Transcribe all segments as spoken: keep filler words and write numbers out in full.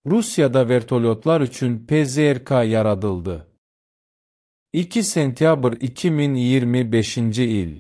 Rusiyada vertolyotlar üçün P Z R K yaradıldı. iki sentyabr iki min iyirmi beşinci il.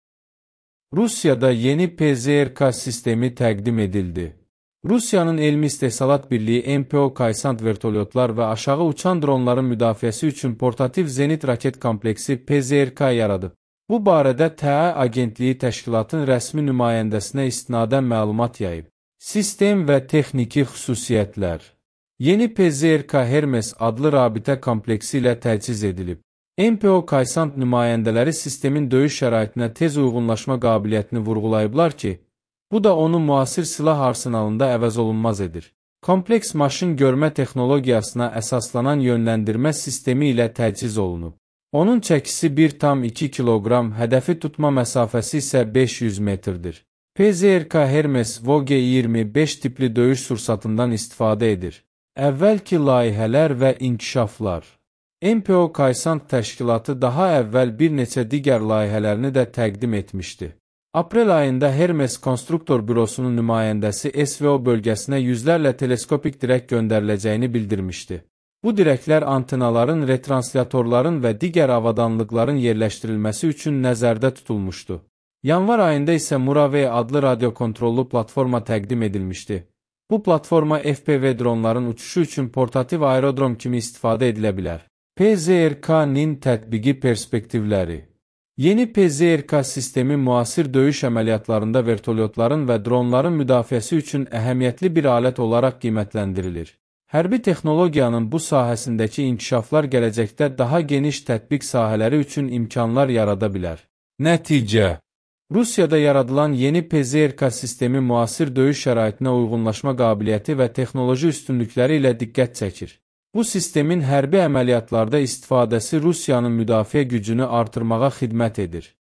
Rusiyada yeni P Z R K sistemi təqdim edildi. Rusiyanın Elmi İstehsalat Birliyi M P O Kaysant vertolyotlar və aşağı uçan dronların müdafiəsi üçün portativ zenit raket kompleksi P Z R K yaradıb. Bu barədə T A Agentliyi təşkilatın rəsmi nümayəndəsinə istinadən məlumat yayıb. Sistem və texniki xüsusiyyətlər. Yeni P Z R K Hermes adlı rabitə kompleksi ilə təchiz edilib. M P O Kaysant nümayəndələri sistemin döyüş şəraitinə tez uyğunlaşma qabiliyyətini vurğulayıblar ki, bu da onu müasir silah arsenalında əvəzolunmaz edir. Kompleks maşın görmə texnologiyasına əsaslanan yönləndirmə sistemi ilə təchiz olunub. Onun çəkisi bir tam iki kiloqram, hədəfi tutma məsafəsi isə beş yüz metrdir. P Z R K Hermes Voge iyirmi beş tipli döyüş sursatından istifadə edir. Əvvəlki layihələr və inkişaflar. M P O Kaysant təşkilatı daha əvvəl bir neçə digər layihələrini də təqdim etmişdi. Aprel ayında Hermes Konstruktor Bürosunun nümayəndəsi S V O bölgəsinə yüzlərlə teleskopik dirək göndəriləcəyini bildirmişdi. Bu dirəklər antenaların, retranslyatorların və digər avadanlıqların yerləşdirilməsi üçün nəzərdə tutulmuşdu. Yanvar ayında isə Muravey adlı radiokontrollu platforma təqdim edilmişdi. Bu platforma F P V dronların uçuşu üçün portativ aerodrom kimi istifadə edilə bilər. P Z R K-nin tətbiqi perspektivləri. Yeni P Z R K sistemi müasir döyüş əməliyyatlarında vertolyotların və dronların müdafiəsi üçün əhəmiyyətli bir alət olaraq qiymətləndirilir. Hərbi texnologiyanın bu sahəsindəki inkişaflar gələcəkdə daha geniş tətbiq sahələri üçün imkanlar yarada bilər. Nəticə: Rusiyada yaradılan yeni P Z R K sistemi müasir döyüş şəraitinə uyğunlaşma qabiliyyəti və texnoloji üstünlükləri ilə diqqət çəkir. Bu sistemin hərbi əməliyyatlarda istifadəsi Rusiyanın müdafiə gücünü artırmağa xidmət edir.